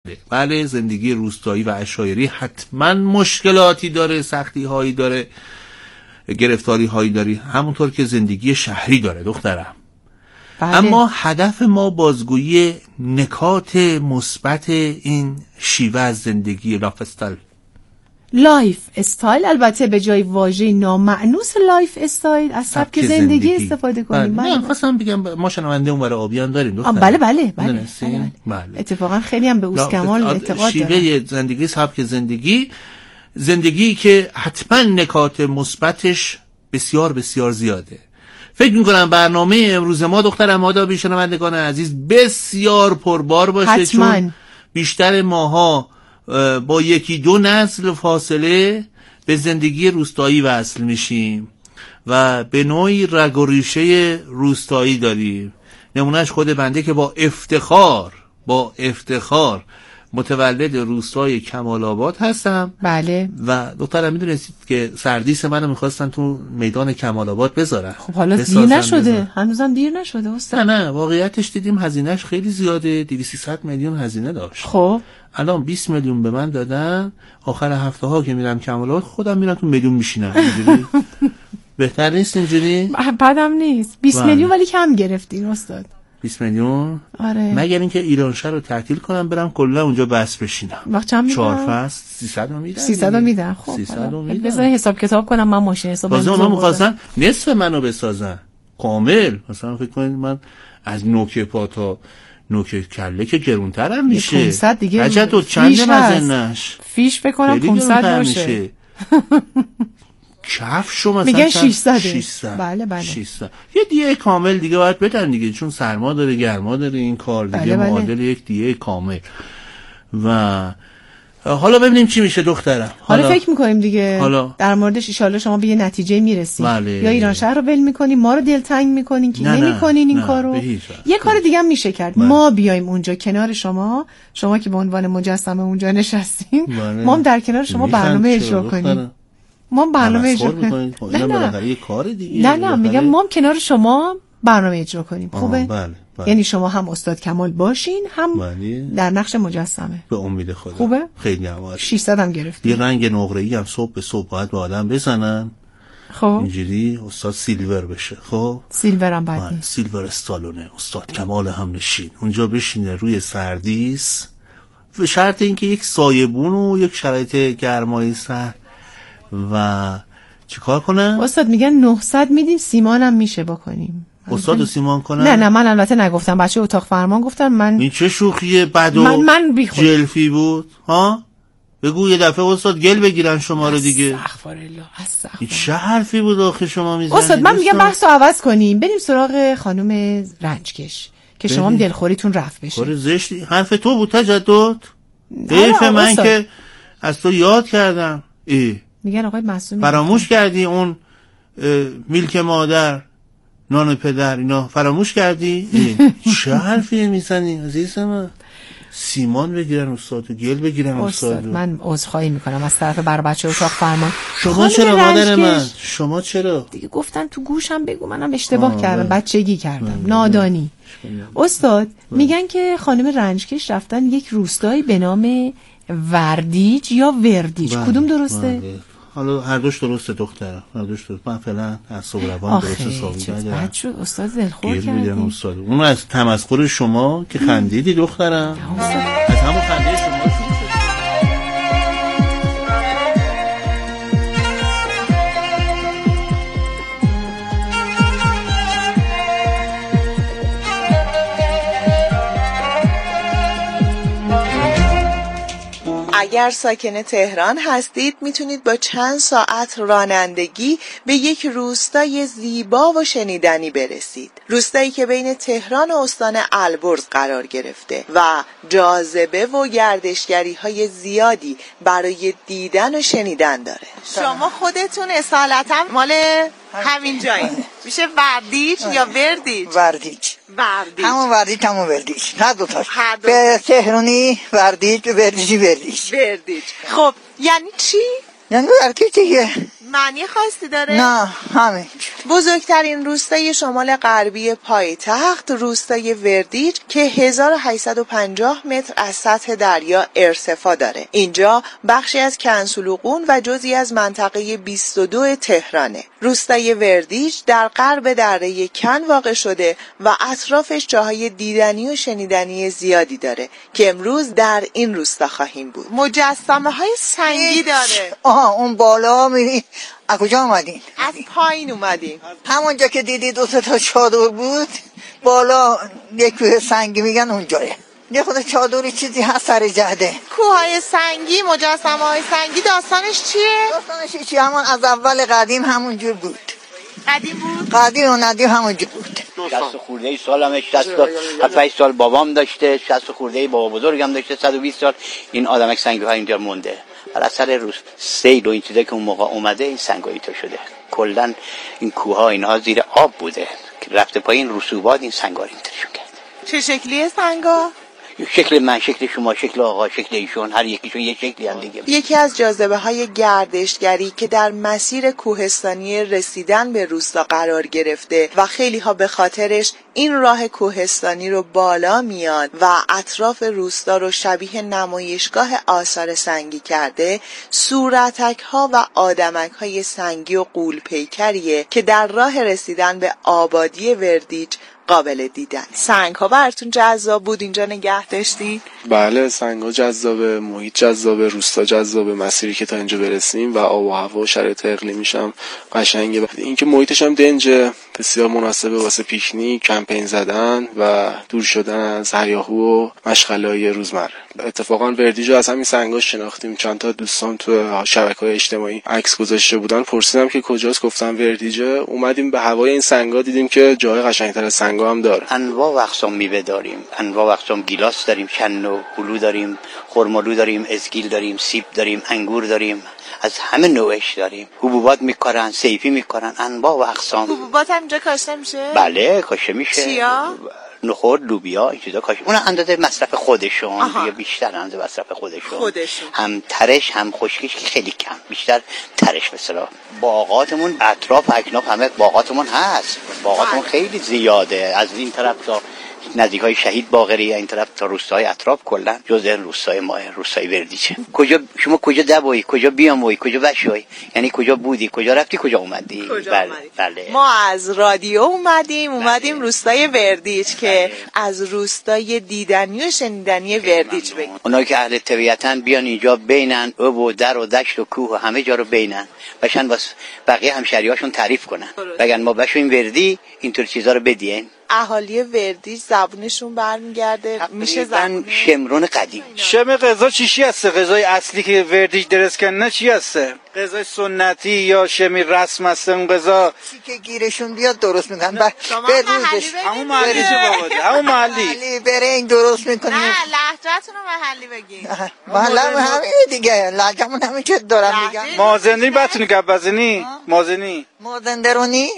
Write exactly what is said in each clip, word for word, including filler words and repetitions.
بله زندگی روستایی و عشایری حتما مشکلاتی داره، سختی هایی داره، گرفتاری هایی داری، همونطور که زندگی شهری داره دخترم. بله. اما هدف ما بازگویی نکات مثبت این شیوه از زندگی لایف استایل. لایف استایل البته به جای واژه نامعنوس لایف استایل از سبک زندگی, زندگی استفاده کنیم. بله. نه خواستم بگم ما شنونده اون برای آبیان داریم دختر. بله بله بله, بله, بله. بله. اتفاقا خیلی هم به اوسکمال اعتقاد دارم. شیوه زندگی، سبک زندگی، زندگی که حتما نکات مثبتش بسیار بسیار زیاده. فکر میکنم برنامه امروز ما دخترم آدابی شنوندگان عزیز بسیار پربار باشه. حتما. چون بیشتر ماها با یکی دو نسل فاصله به زندگی روستایی وصل میشیم و به نوعی رگ و ریشه روستایی داریم. نمونهش خود بنده که با افتخار با افتخار متولد روستای کمال آباد هستم. بله. و دخترم میدونستید که سردیس منو میخواستن تو میدان کمال آباد بذارن. خب حالا دیر نشده، هنوزم دیر نشده استاد. نه نه واقعیتش دیدیم هزینهش خیلی زیاده، دویست سیصد میلیون هزینه داشت. خب الان بیست میلیون به من دادن، آخر هفته ها که میرم کمال آباد خودم میرم تو میدون میشینم. اینجوری بهتر نیست؟ اینجوری بدم نیست. بیست میلیون ولی کم گرفتین استاد. بیست میلیون؟ آره. مگر اینکه ایرانشهر رو تعطیل کنم برم کلا اونجا بس بشینم. وقت چند میدن؟ چهار فصل سیصد رو میدن. سیصد رو میدن. خب سیصد رو میدن. بذار حساب کتاب کنم من ماشین حساب. بازم من می‌خواستن نصف منو بسازن کامل. مثلا فکر کنید من از نوک پا تا نوک کله که گرونترم میشه. پانصد دیگه. عجب تو چند مزنش؟ فیش فکر کنم پانصد باشه. کف شما میگن ششصد. ششصد. بله بله. ششصد. یه دیه کامل دیگه باید بدن دیگه، چون سرما داره گرما داره این کار دیگه. بله بله. معادل یک دیه کامل. و حالا ببینیم چی میشه دخترم. حالا, حالا فکر میکنیم دیگه حالا در موردش ان شاءالله شما به یه نتیجه میرسید. بله. یا ایران شهر رو ول میکنین، ما رو دلتنگ میکنین که نمیکنین این کارو. یه کار دیگه هم میشه کرد. بله. ما بیایم اونجا کنار شما، شما که به عنوان مجسمه اونجا نشستین، بله. ما هم در کنار شما برنامه اجرا کنیم. ما برنامه اجرا کنیم. نه نه یه کار دیگه. نه نه میگم ما هم کنار شما برنامه اجرا کنیم. خوبه؟ بله. بله. یعنی شما هم استاد کمال باشین، هم بله. در نقش مجسمه. به امید خدا. خوبه؟ خیلی عالی. ششصد هم گرفتیم. یه رنگ نقره‌ای هم صبح به صبح باید به آدم بزنن. خب اینجوری استاد سیلور بشه. خب سیلور هم بد نیست. سیلور استالونه استاد کمال هم نشین اونجا بشینه روی سردیس، به شرط اینکه یک سایبون و یک شرایط گرمای سر. و چیکار کنن؟ استاد میگن نهصد میدیم، سیمان هم میشه بکنیم. استاد سیمان کنن؟ نه نه من البته نگفتم، بچه اتاق فرمان گفتن. من این چه شوخیه بد و من من بیخود جلفی بود ها؟ بگو یه دفعه استاد گل بگیرن شما رو دیگه. استغفرالله استغفر. این چه حرفی بود آخه شما میزنید؟ استاد من میگم بحثو عوض کنیم، بریم سراغ خانم رنجکش که شما هم دلخوریتون رفت بشه. کار زشتی حرف تو بود تجدد. حیف من استاد. که از تو یاد کردم. ای میگن آقای معصومی فراموش کردی اون میلک مادر، نان پدر، اینا فراموش کردی؟ چه حرفی میزنی عزیز من؟ سیمان بگیرن استاد و گل بگیرن استاد. استاد من عذرخواهی میکنم از طرف بر بچه اتاق فرمان. شما چرا مادر من؟ شما چرا؟ دیگه گفتن تو گوشم بگو، منم اشتباه آه کردم، بچگی کردم، نادانی. استاد میگن که خانم رنجکش رفتن یک روستایی به نام وردیج یا وردیج، کدوم درسته؟ بله. حالا هر دوش درسته دخترم، هر دوش درست. من فعلا از صبروان درست حسابی کردم. بد شد استاد دلخور کردی. استاد اون از تمسخر شما که خندیدی دخترم، از همون خنده شما شروع شد. اگر ساکن تهران هستید میتونید با چند ساعت رانندگی به یک روستای زیبا و شنیدنی برسید. روستایی که بین تهران و استان البرز قرار گرفته و جاذبه و گردشگری های زیادی برای دیدن و شنیدن داره. شما خودتون اصالتا مال همین جایی میشه وردیج یا وردیج؟ وردیج. وردیج. همون وردیج همون وردیج. نه دوتاش. به تهرانی وردیج، به وردیجی وردیج. وردیج. خب یعنی چی؟ یعنی وردیج دیگه. معنی خاصی داره؟ نه همین. بزرگترین روستای شمال غربی پایتخت روستای وردیچ که هزار و هشتصد و پنجاه متر از سطح دریا ارتفاع داره. اینجا بخشی از کنسولوقون و جزئی از منطقه بیست و دو تهرانه. روستای وردیچ در غرب دره کن واقع شده و اطرافش جاهای دیدنی و شنیدنی زیادی داره که امروز در این روستا خواهیم بود. مجسمه های سنگی داره. آها اون بالا میری. از کجا اومدین؟ از پایین اومدیم. همونجا که دیدی دو تا چادر بود بالا یک کوه سنگی میگن اونجایه. یه خود چادری چیزی هست سر جاده. کوههای سنگی، مجسمه های سنگی داستانش چیه؟ داستانش چیه؟ همون از اول قدیم همونجور بود. قدیم بود؟ قدیم و ندیم همونجور بود. شصت خورده ای سالمه، شصت هفتاد سال بابام داشته، شصت خورده ای بابا بزرگم داشته، صد و بیست سال این آدمک سنگ‌ها اینجا مونده. بر اثر روز سیل و این چیزا که اون موقع اومده این سنگایی تا شده. کلا این کوه‌ها اینها زیر آب بوده که رفته پایین رسوبات این سنگا رو اینطوریشون کرد. چه شکلیه سنگا؟ شکل من، شکل شما، شکل آقا، شکل ایشون، هر یکیشون یه شکلی هم دیگه. یکی از جاذبه های گردشگری که در مسیر کوهستانی رسیدن به روستا قرار گرفته و خیلی ها به خاطرش این راه کوهستانی رو بالا میان و اطراف روستا رو شبیه نمایشگاه آثار سنگی کرده، صورتک ها و آدمک های سنگی و غول پیکریه که در راه رسیدن به آبادی وردیچ قابل دیدن. سنگ ها براتون جذاب بود اینجا نگه داشتین؟ بله سنگ ها جذابه، محیط جذابه، روستا جذابه، مسیری که تا اینجا برسیم و آب و هوا و شرایط اقلیمیش هم قشنگه. اینکه محیطش هم دنج بسیار مناسبه واسه پیکنیک، کمپین زدن و دور شدن از هیاهو و مشغله‌های روزمره. اتفاقا وردیجو از همین سنگا شناختیم. چند تا دوستان تو شبکه‌های اجتماعی عکس گذاشته بودن، پرسیدم که کجاست، گفتم وردیجه. اومدیم به هوای این سنگا دیدیم که جای قشنگ‌تر از سنگا هم داره. انواع و اقسام میوه داریم، انواع و اقسام گیلاس داریم، چند نوع هلو داریم، خرمالو داریم، ازگیل داریم، سیب داریم، انگور داریم، از همه نوعش داریم. حبوبات میکارن، سیفی میکارن، انواع و اقسام. حبوبات هم اینجا کاشته میشه؟ بله کاشته میشه. چیا؟ نخود، لوبیا، این چیزا کاشته. اون اندازه مصرف خودشون، یا بیشتر اندازه مصرف خودشون. خودشون. هم ترش هم خشکیش که خیلی کم، بیشتر ترش مثلا. باغاتمون اطراف اکناف همه باغاتمون هست. باغاتمون خیلی زیاده. از این طرف تا نزدیک های شهید باقری، این طرف تا روستاهای اطراف کلا جزء روستای ما، روستای وردیچه. کجا شما کجا دوایی، کجا بیاموی، کجا بشوی، یعنی کجا بودی، کجا رفتی، کجا اومدی؟ کجا بله. اومدی؟ بله. ما از رادیو اومدیم، اومدیم بله. روستای وردیچ که بله. از روستای دیدنی و شنیدنی وردیچ بگیم. اونایی که اهل طبیعتن بیان اینجا بینن، آب و در و دشت و کوه و همه جا رو بینن، باشن واسه بقیه همشهریاشون تعریف کنن. بگن ما بشویم وردی اینطور چیزا رو بدین. اهالی وردیچ زبونشون برمیگرده میشه زبون شمرون قدیم. شم غذا چیشی هسته؟ غذای اصلی که وردیچ درست کنه چی هسته؟ غذای سنتی یا شمی رسم هسته؟ اون غذا چی که گیرشون بیاد درست میکنن. به روزش همون محلی بابا، همون محلی محلی برنج درست میکنن. نه لهجه‌تون رو محلی بگید. محلی همین دیگه، لهجه‌مون همین که دارم میگم. مازندی بتونی گبزنی؟ مازندی مازندرانی؟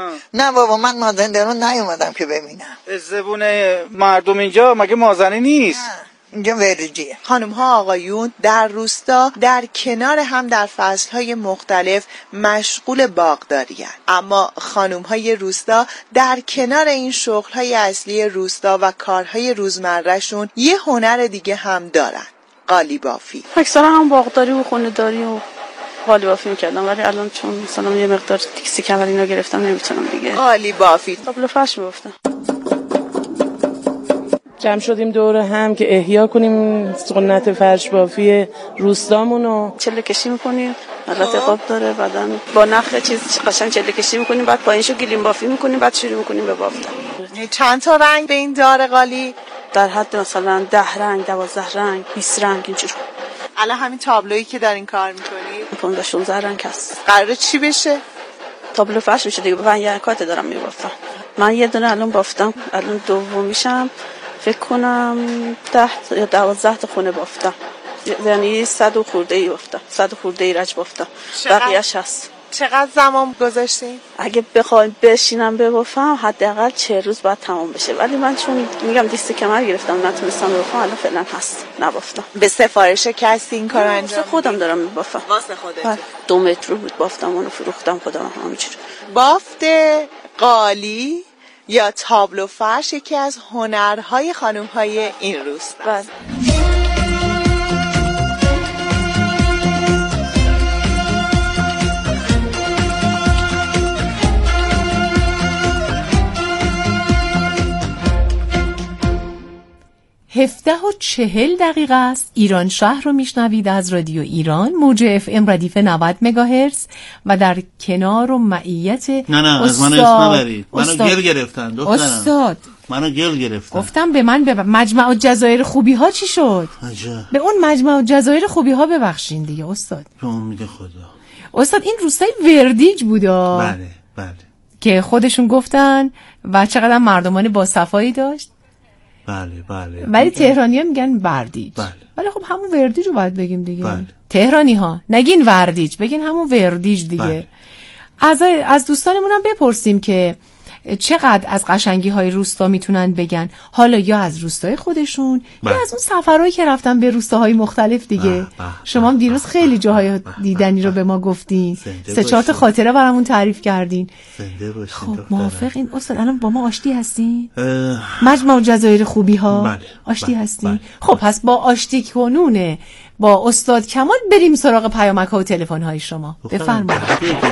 نه بابا من مازندران نیومدم که ببینم. زبون مردم اینجا مگه مازنی نیست؟ اینجا وردیجیه. خانم ها آقایون در روستا در کنار هم در فصلهای مختلف مشغول باغداری هستند. اما خانم های روستا در کنار این شغل های اصلی روستا و کارهای روزمرهشون یه هنر دیگه هم دارن، قالی بافی. اکثرا هم باغداری و خونه داری و قالی بافی میکردم، ولی الان چون مثلا یه مقدار تیکسی کمر اینا گرفتم نمیتونم دیگه. قالی بافی تابلو فرش می‌افتم. جمع شدیم دور هم که احیا کنیم سنت فرش بافی روستامونو. چله کشی میکنیم، البته قاب داره، بعداً با نخ چیز قشنگ چله کشی میکنیم، بعد پایینشو گلیم بافی میکنیم، بعد شروع میکنیم به بافتن. چند تا رنگ به این داره قالی؟ در حد مثلا ده رنگ، دوازده رنگ، بیست رنگ اینجوری. الان همین تابلویی که دارین کار میکنید پانزده شانزده رنگ هست. قراره چی بشه؟ تابلو فرش میشه دیگه. من یه کات دارم میبافتم. من یه دونه الان بافتم، الان دومیشم فکر کنم ده یا دوازده تا خونه بافتم، یعنی صد و خورده ای بافتم، صد و خورده ای رج بافتم. بقیه‌اش هست. چقدر زمان گذاشتین؟ اگه بخوایم بشینم ببافم حداقل چه روز باید تمام بشه، ولی من چون میگم دیست کمر گرفتم نتونستم ببافم، الان فعلا هست نبافتم. به سفارش کسی این کار انجام خودم دارم میبافم. واسه خودت؟ دو متر رو بود بافتم اونو فروختم خودم همینجوری. بافت قالی یا تابلو فرش یکی از هنرهای خانم‌های این روستا. بله. هفده و چهل دقیقه است. ایران شهر رو میشنوید از رادیو ایران، موج اف ام ردیف نود مگاهرتز و در کنار و معیت نه نه از من اسم نبرید، منو گل گرفتن دخترم. استاد منو گل گرفتن. گفتم به من بب... مجمع الجزایر خوبی ها چی شد؟ عجب. به اون مجمع الجزایر خوبی ها ببخشین دیگه استاد. به امید خدا. استاد این روستای وردیج بودا. بله بله. که خودشون گفتن و چقدر مردمان با صفایی داشت. بله بله. ولی تهرانی‌ها میگن وردیج. بله. ولی خب همون وردیج رو باید بگیم دیگه. بله. تهرانی‌ها نگین وردیج، بگین همون وردیج دیگه. بله. از از دوستانمون هم بپرسیم که چقدر از قشنگی های روستا میتونن بگن، حالا یا از روستای خودشون بله. یا از اون سفرهایی که رفتن به روستاهای مختلف دیگه. بله. بله. شما هم دیروز خیلی جاهای دیدنی رو به ما گفتین، سه چهار تا خاطره برامون تعریف کردین. خب موافق این استاد الان با ما آشتی هستین؟ مجمع الجزایر خوبی ها. بله. آشتی بله. هستین؟ بله. خب پس با آشتی کنونه با استاد کمال بریم سراغ پیامک ها و تلفن های شما. بفرمایید.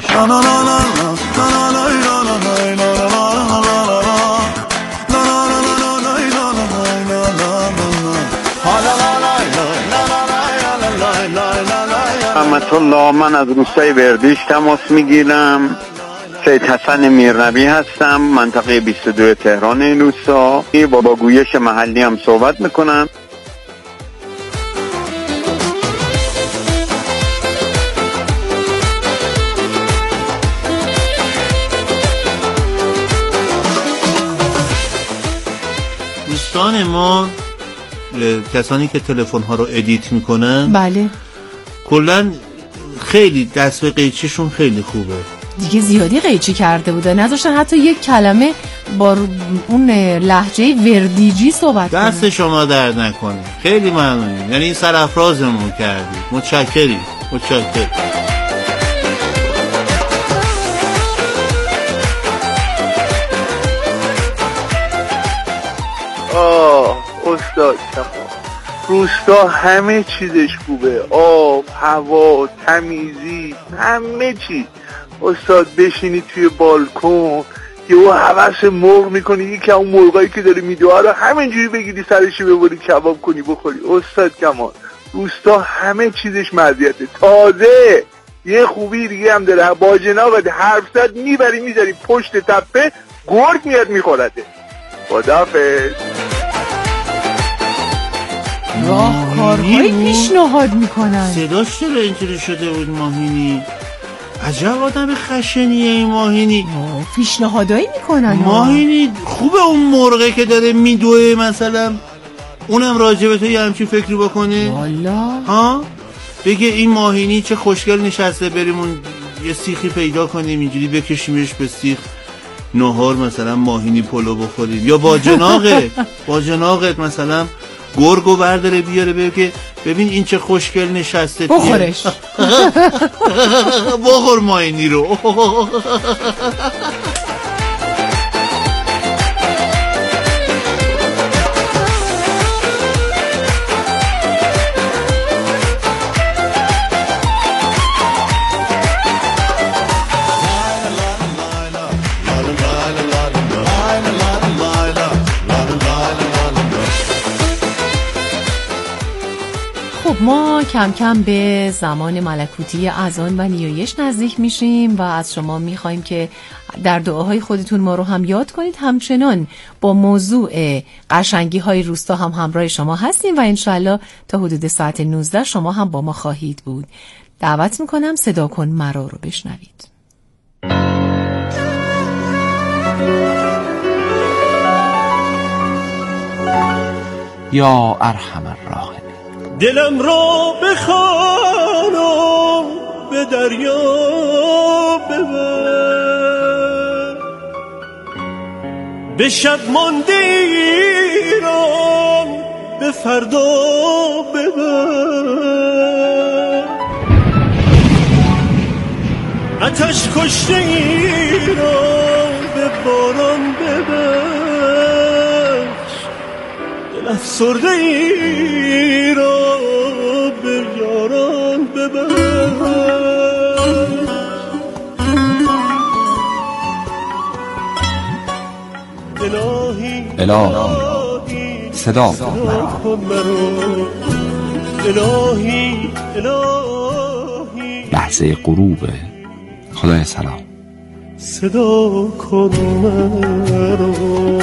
رحمت الله، من از روستای وردیج تماس میگیرم. سید حسن میرنبی هستم، منطقه بیست و دو تهران این روستا. با با گویش محلی هم صحبت میکنم. دوستان ما کسانی که تلفن ها رو ادیت میکنن، بله کلن خیلی دست به قیچیشون خیلی خوبه دیگه. زیادی قیچی کرده بوده، نذاشتن حتی یک کلمه با اون لهجه وردیجی صحبت کنه. دست شما درد نکنه، خیلی ممنونیم، یعنی این سرافرازمون کردید. متشکریم متشکریم. آه استاد کمال، روستا همه چیزش خوبه، آب، هوا، تمیزی، همه چیز. استاد بشینی توی بالکن یهو حوس مرغ میکنی، یکی اون مرغایی که داری میدوه رو همینجوری بگیری سرشی ببری کباب کنی بخوری. استاد کمال روستا همه چیزش مزیته. تازه یه خوبی دیگه هم داره، با جنابت حرف زد میبری میذاری پشت تپه، گرگ میاد میخورده. خداحافظ. راهکارهایی پیشنهاد میکنن. صداش چرا اینجوری شده بود ماهینی؟ عجب آدم خشنیه این ماهینی. پیشنهادایی میکنن ماهینی. خوبه اون مرغه که داره میدوه مثلا اونم راجبه تو یه همچین فکری بکنه والا، ها بگه این ماهینی چه خوشگل نشسته، بریم اون یه سیخی پیدا کنیم اینجوری بکشیمش به سیخ، نهار مثلا ماهینی پلو بخوریم، یا با جناقت با جناقت مثلا گرگو برداره بیاره بگه ببین این چه خوشگل نشسته، بخورش بخور ماهینی رو. ما کم کم به زمان ملکوتی اذان و نیایش نزدیک میشیم و از شما میخوایم که در دعاهای خودتون ما رو هم یاد کنید. همچنان با موضوع قشنگی های روستا هم همراه شما هستیم و انشالله تا حدود ساعت نوزده شما هم با ما خواهید بود. دعوت میکنم صدا کن مرا رو بشنوید. یا ارحم الراحمین. دلم را بخوانم به دریا ببر، به شب مانده ایران به فردا ببر، آتش کشته ایران به باران ببخش، دل افسرده ایران به یاران ببخش. الهی صدا کن مرا، الهی الهی لحظه غروب. خدای سلام صدا کن مرا.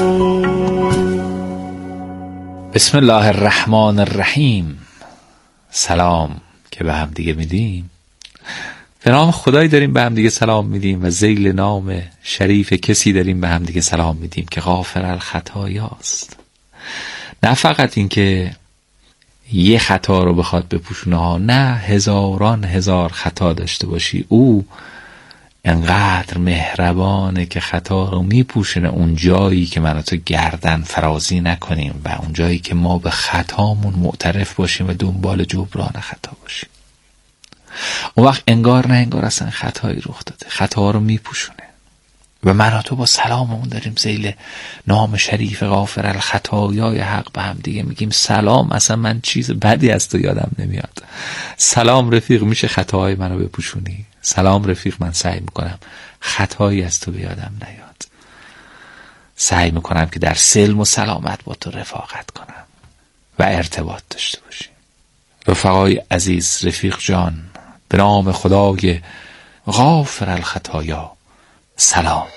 بسم الله الرحمن الرحیم. سلام که به هم دیگه میدیم، به نام خدایی داریم به هم دیگه سلام میدیم و ذیل نام شریف کسی داریم به هم دیگه سلام میدیم که غافر الخطایاست. نه فقط این که یه خطا رو بخواد بپوشونه ها، نه هزاران هزار خطا داشته باشی، او انقدر مهربانه که خطا رو میپوشونه اون جایی که من و تو گردن فرازی نکنیم و اون جایی که ما به خطامون معترف باشیم و دنبال جبران خطا باشیم. اون وقت انگار نه انگار اصلا خطایی رخ داده، خطا رو میپوشونه و من و تو با سلاممون داریم ذیل نام شریف غافر الخطایای حق به هم دیگه میگیم سلام. اصلا من چیز بدی از تو یادم نمیاد. سلام رفیق، میشه خطاهای منو بپوشونی؟ سلام رفیق، من سعی میکنم خطایی از تو بیادم نیاد، سعی میکنم که در سلم و سلامت با تو رفاقت کنم و ارتباط داشته باشیم. رفقای عزیز، رفیق جان، به نام خدای غافر الخطایا سلام.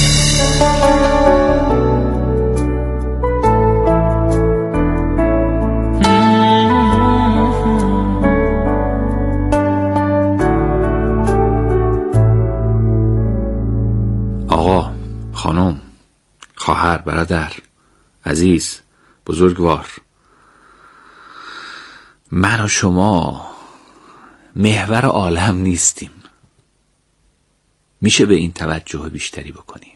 آقا، خانم، خواهر، برادر، عزیز، بزرگوار، من و شما محور عالم نیستیم. میشه به این توجه بیشتری بکنیم.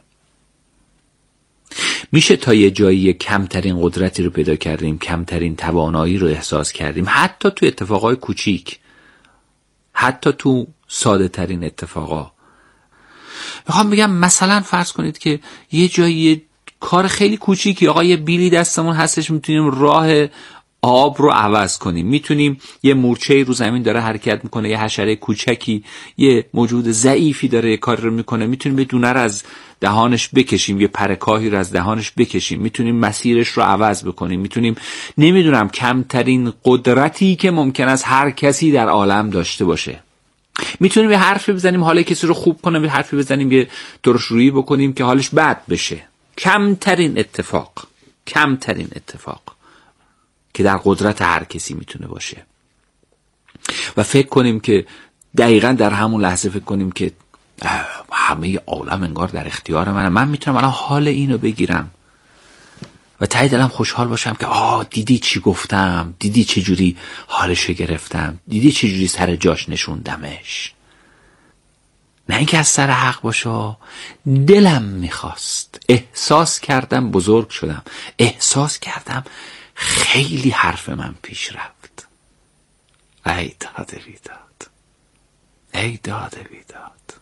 میشه تا یه جایی کمترین قدرتی رو پیدا کردیم، کمترین توانایی رو احساس کردیم، حتی تو اتفاقای کوچیک، حتی تو ساده ترین اتفاقا. میخوام بگم مثلا فرض کنید که یه جایی کار خیلی کوچیکی، آقا یه بیلی دستمون هستش، میتونیم راه آب رو عوض کنیم، میتونیم یه مورچه‌ای رو زمین داره حرکت میکنه، یه حشره کوچکی، یه موجود ضعیفی داره یه کار رو میکنه، میتونیم یه دونه رو از دهانش بکشیم، یه پرکاهی رو از دهانش بکشیم، میتونیم مسیرش رو عوض بکنیم، میتونیم نمیدونم کمترین قدرتی که ممکن است هر کسی در عالم داشته باشه، میتونیم یه حرفی بزنیم حال کسی رو خوب کنیم، یه حرفی بزنیم یه ترش‌رویی بکنیم که حالش بد بشه. کمترین اتفاق، کمترین اتفاق که در قدرت هر کسی میتونه باشه و فکر کنیم که دقیقاً در همون لحظه فکر کنیم که همه عالم انگار در اختیار منه، من میتونم الان حال اینو بگیرم و ته دلم خوشحال باشم که آه دیدی چی گفتم، دیدی چه جوری حالشو گرفتم، دیدی چه جوری سر جاش نشوندمش. نه اینکه از سر حق باشه، دلم میخواست، احساس کردم بزرگ شدم، احساس کردم خیلی حرف من پیش رفت. ای داد بیداد، ای داد بیداد.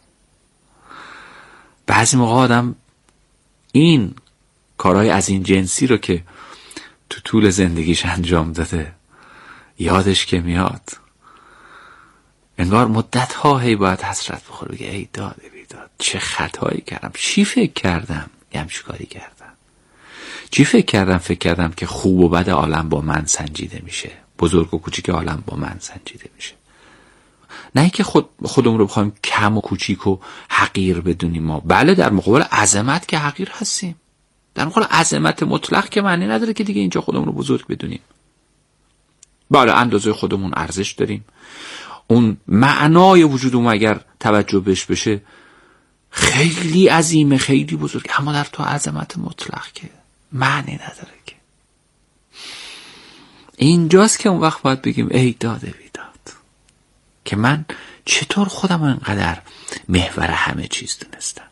بعضی موقع آدم این کارهای از این جنسی رو که تو طول زندگیش انجام داده یادش که میاد، انگار مدت ها هی باید حسرت بخوره، بگه ای داد بیداد، چه خطایی کردم، چی فکر کردم یه همچین کاری کردم، چی فکر کردم فکر کردم که خوب و بد عالم با من سنجیده میشه، بزرگ و کوچیک عالم با من سنجیده میشه. نه اینکه خود خودمون رو بخوایم کم و کوچیک و حقیر بدونیم. ما بله در مقابل عظمت که حقیر هستیم، در مقابل عظمت مطلق که معنی نداره که دیگه اینجا خودمون رو بزرگ بدونیم. بله اندازه خودمون ارزش داریم، اون معنای وجودمون اگر توجه بهش بشه خیلی عظیمه، خیلی بزرگ، اما در تو عظمت مطلق که معنی نداره. که اینجاست که اون وقت باید بگیم ای داده بیداد، که من چطور خودم اینقدر محور همه چیز دونستم.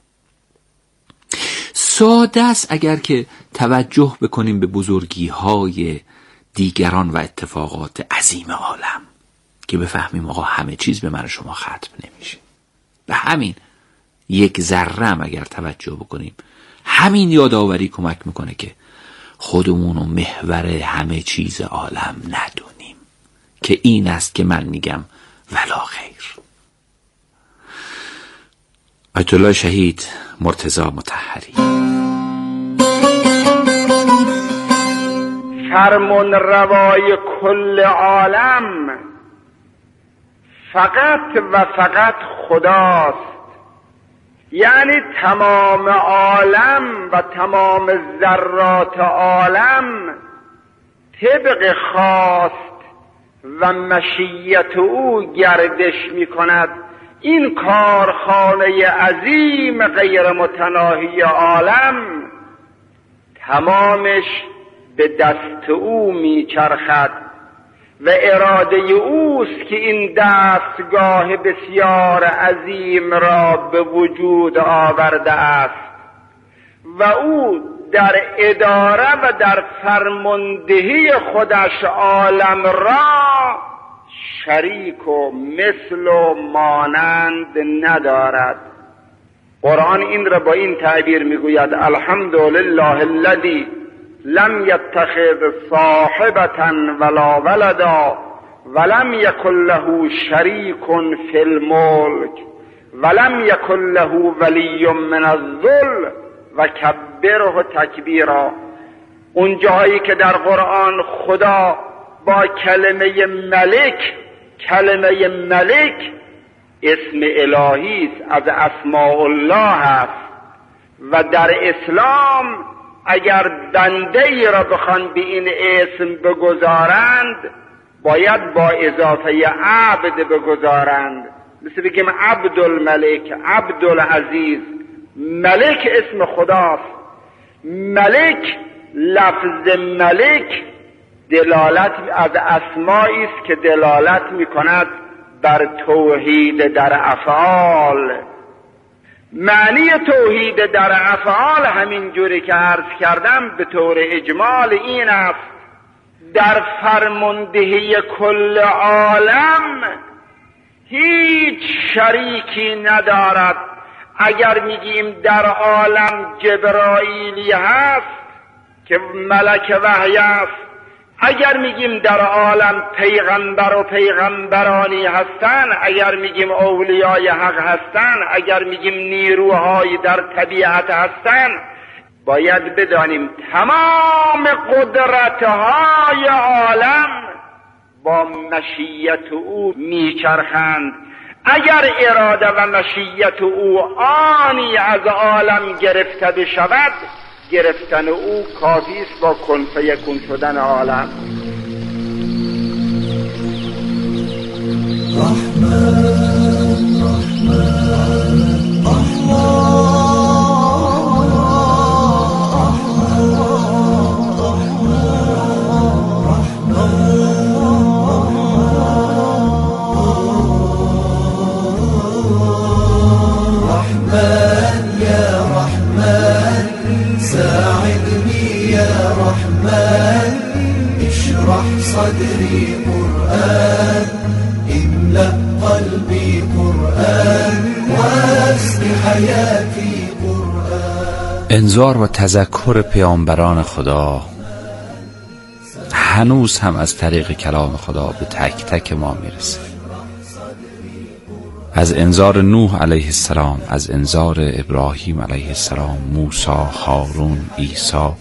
ساده است اگر که توجه بکنیم به بزرگی های دیگران و اتفاقات عظیم عالم که بفهمیم آقا همه چیز به من و شما ختم نمیشه. به همین یک ذره اگر توجه بکنیم، همین یادآوری کمک میکنه که خودمون و محور همه چیز عالم ندونیم، که این است که من میگم ولا خیر. آیت الله شهید مرتضی مطهری. فرمان روای کل عالم فقط و فقط خداست. یعنی تمام عالم و تمام ذرات عالم طبق خواست و مشیت او گردش می کند. این کارخانه عظیم غیر متناهی عالم تمامش به دست او می چرخد و اراده اوست که این دستگاه بسیار عظیم را به وجود آورده است و او در اداره و در فرماندهی خودش عالم را شریک و مثل و مانند ندارد. قرآن این را با این تعبیر میگوید: الحمدلله الذی لم یتخذ صاحبة ولا ولدا ولم یکن له شریک فی الملک ولم یکن له ولی من الذل و کبره تکبیرا. اون جایی که در قرآن خدا با کلمه ملک، کلمه ملک اسم الهی است، از اسماء الله است و در اسلام اگر بنده ای را بخوان به این اسم بگذارند باید با اضافه عبد بگذارند. مثل بگیم عبدالملک، عبدالعزیز. ملک اسم خداست. ملک، لفظ ملک دلالت از اسمایی است که دلالت می کند بر توحید در افعال. معنی توحید در افعال همین جوری که عرض کردم به طور اجمال این است: در فرماندهی کل عالم هیچ شریکی ندارد. اگر میگیم در عالم جبرائیلی هست که ملک وحی است، اگر میگیم در عالم پیغمبر و پیغمبرانی هستن، اگر میگیم اولیای حق هستن، اگر میگیم نیروهای در طبیعت هستن، باید بدانیم تمام قدرتهای عالم با مشیت او میچرخند. اگر اراده و مشیت او آنی از عالم گرفته بشود، گرفتن او کافی است با کن فیکون شدن عالم. صدري قرآن املأ قلبي قرآن واسق حياتي قرآن. انذار و تذکر پیامبران خدا هنوز هم از طریق کلام خدا به تک تک ما میرسه. از انذار نوح علیه السلام، از انذار ابراهیم علیه السلام، موسی، هارون، عیسی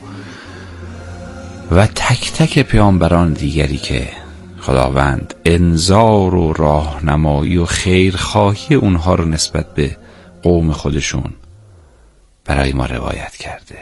و تک تک پیامبران دیگری که خداوند انذار و راهنمایی و خیرخواهی اونها رو نسبت به قوم خودشون برای ما روایت کرده.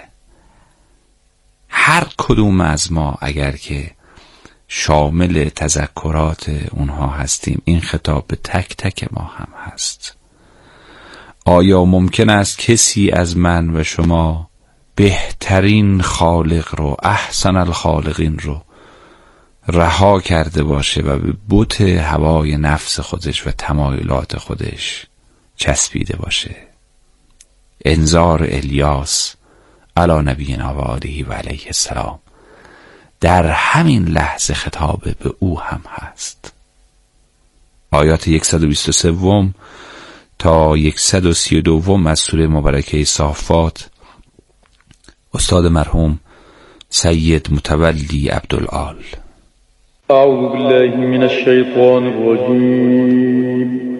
هر کدوم از ما اگر که شامل تذکرات اونها هستیم، این خطاب به تک تک ما هم هست. آیا ممکن است کسی از من و شما بهترین خالق رو، احسن الخالقین رو رها کرده باشه و به بت هوای نفس خودش و تمایلات خودش چسبیده باشه. انذار الیاس علی نبینا و آله و علیه السلام در همین لحظه خطاب به او هم هست. آیات صد و بیست و سه تا صد و سی و دو از سوره مبارکه صافات استاد مرحوم سید متولی عبدالعال. اعوذ بالله من الشیطان الرجیم.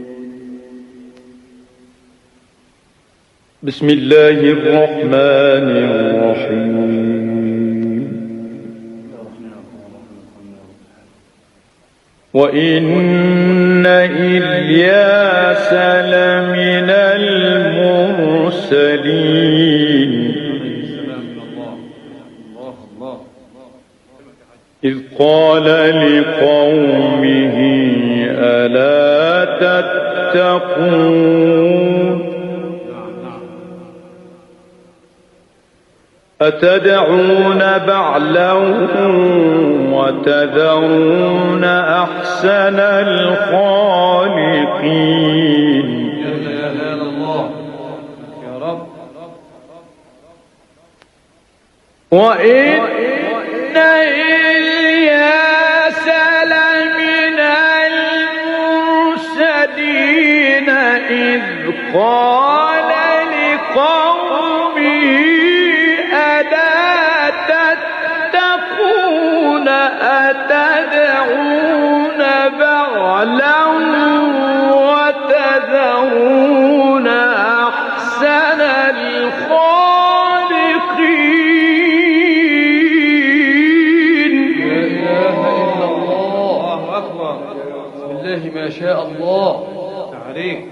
بسم الله الرحمن الرحیم. وَإِنَّ إِلْيَاسَ لَمِنَ الْمُرْسَلِينَ إِذْ قَالَ لِقَوْمِهِ أَلَا تَتَّقُونَ أتدعون بعلا وتذرون أحسن الخالقين. وإن إلياس لمن المرسلين إذ قال لقومه تتقون أتدعون بعلا وتذرون أحسن الخالقين. لا إله إلا الله. أكبر. بسم الله ما شاء الله. تعريف.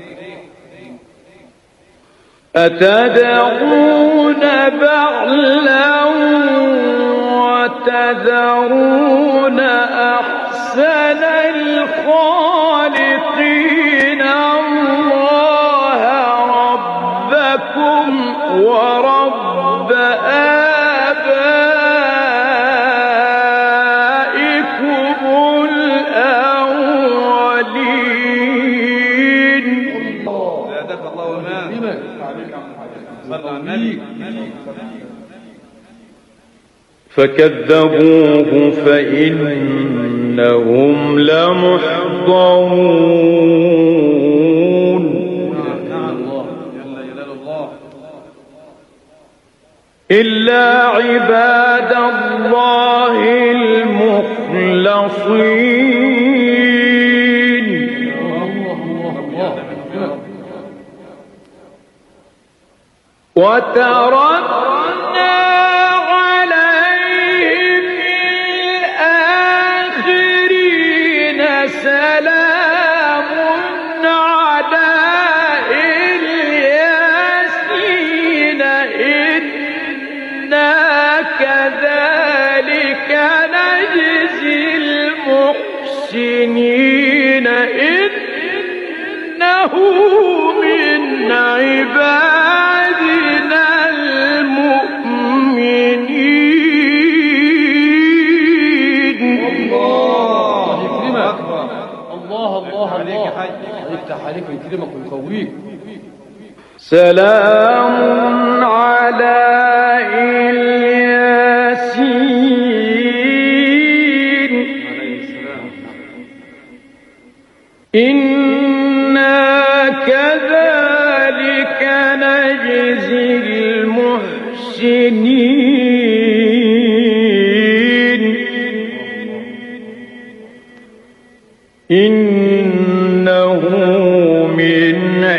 أتدعون بعلا وتذرون أحسن الخالقين الله ربكم ورب آبائكم الأولين. زادك الله ومالك. صلى على النبي. فكذبوه فإنهم لمحضرون إلا عباد الله المخلصين. وتركنا سلام على الياسين إنا كذلك نجزي المحسنين إنه من عبادنا المؤمنين. الله الله الله يفتح عليك ويكرمك ويقويك. سلام على الياسين إنا كذلك نجزي المحسنين إنه من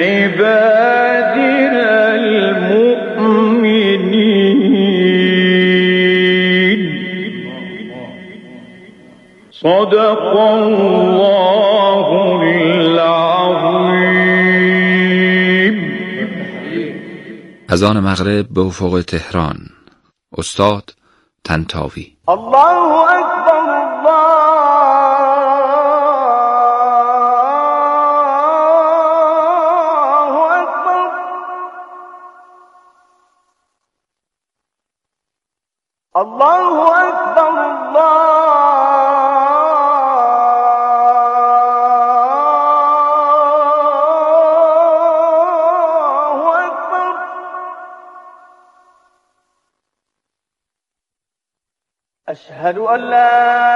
عبادنا المؤمنين. صدق الله العظيم. اذان مغرب به افق تهران. استاد طنطاوی. الله اکبر. الله الله أكبر. الله أشهد أن لا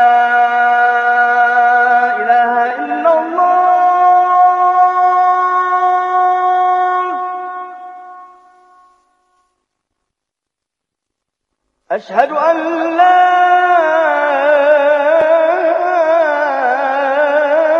إله إلا الله أشهد أن لا